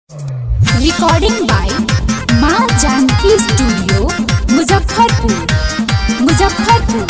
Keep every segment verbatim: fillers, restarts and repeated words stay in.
Recording by माँ Janaki studio Muzaffarpur Muzaffarpur.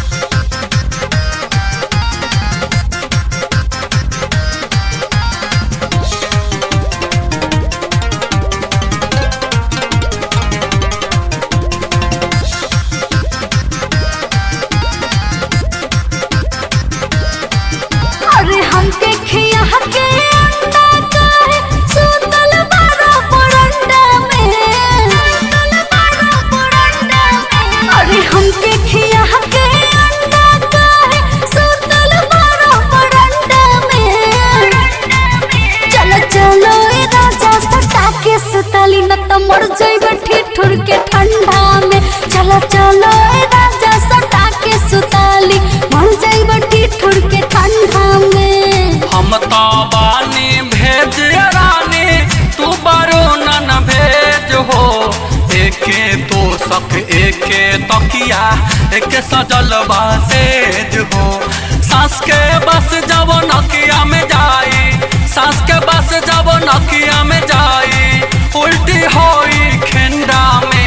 अरे हमके खिया के अंडा काहे सुतल बारो बरंडा में, सुतल बारो बरंडा में। अरे हमके खिया के अंडा काहे सुतल बारो बरंडा में। चलो चलो ए राजा सटा के सुतली न त मर जइबे ठिठुर के ठंडा में। चलो चलो ए राजा सटा के सुतली मर जइबे ठिठुर के ठंडा में। हम तो बानी भेज रानी तू बारो नन भेज हो। एके तो सख एके तकिया एके सजल बासेज हो। सास के बस जब नकिया में जाई, सास के बस जब नकिया में जाई उल्टी होई खेंडा में।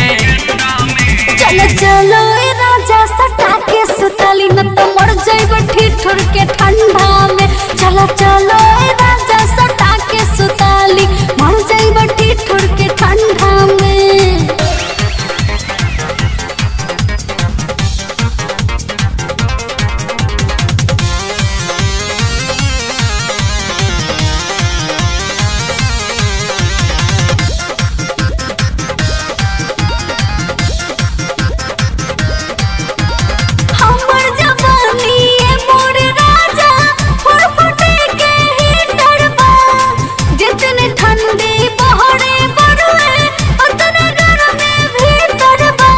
चलो चलो ए राजा सटा के सुतली न त मर जइबे ठिठुर के ठंडा में। चलो चलो ए राजा सटा के सुतली मर जइबे ठिठुर के ठंडा में। हमर जवानी ए मोर राजा फटफटे के हीटर बा। जितने ठंडी बहरे बरुए उतने गरमे भीतर बा।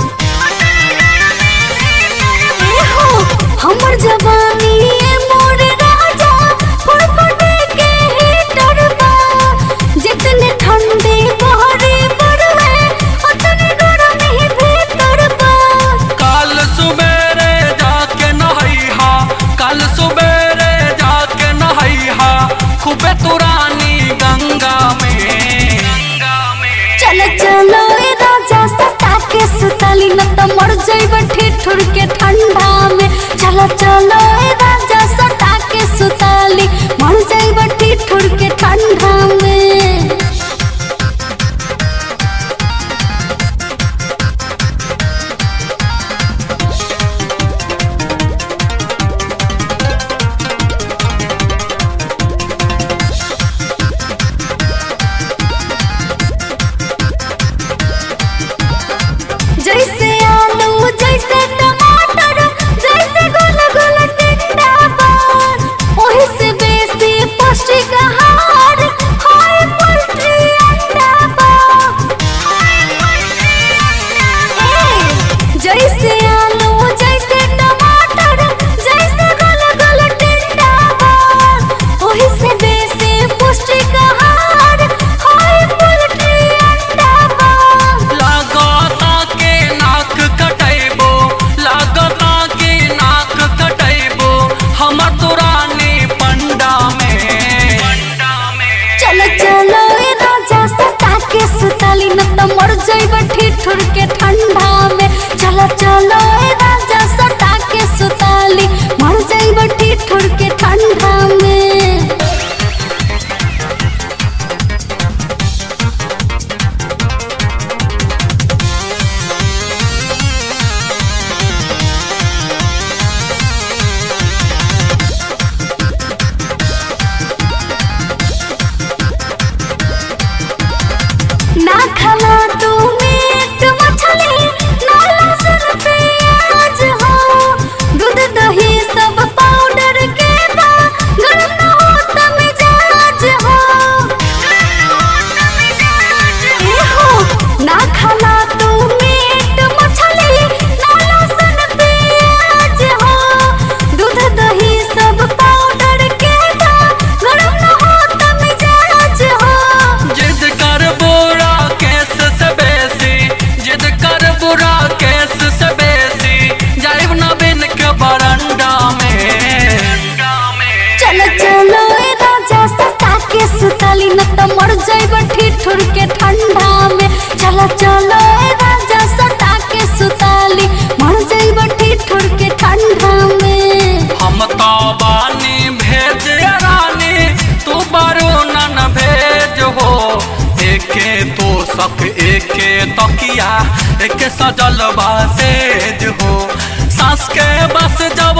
ए हो हमर जवानी ए मोर राजा फटफटे के हीटर बा। जितने ठंडी बहरे बरुए उतने गरमे भीतर बा। कल सुबेरे जाके नहैहा, कल सुबेरे जाके नहैहा खूबे तुरानी गंगा में। चलो चलो ए राजा सटा के सुतली न त मर जइबे ठिठुर के ठंडा में। चलो चलो ए राजा सटा के सुतली मर जइबे ठिठुर के ठंडा में। जैसे आलू जैसे टमाटर जैसे गोल गोल टिंडा बा। ओही से बेसी पौष्टिक आहार होय पोल्ट्री अंडा बा। ए, जैसे आलू जैसे टमाटर जैसे गोल गोल टिंडा बा। ओही से बेसी पौष्टिक आहार होय पोल्ट्री अंडा बा। लागता के नाक कटैबो, लागता के नाक कटैबो हमर तुरानी पंडा में। चलो चलो ए राजा सटा के सुतली न त मर जइबे ठिठुर के ठंडा में। चलो चलो ए राजा सटा के सुतली मर जइबे ठिठुर के ठंडा में। ना खाना तू मीट मछली ना लहसुन प्याज। मर जाइब ठिठुर के ठंडा में। चला चलो ए राजा सटा के सुताली, मर जाइब ठिठुर के ठंडा में। हम तो बानी भेज रानी तू बारू नन भेज हो। एके तो सख एके तकिया एके सजल बासेज हो। सास के बस जब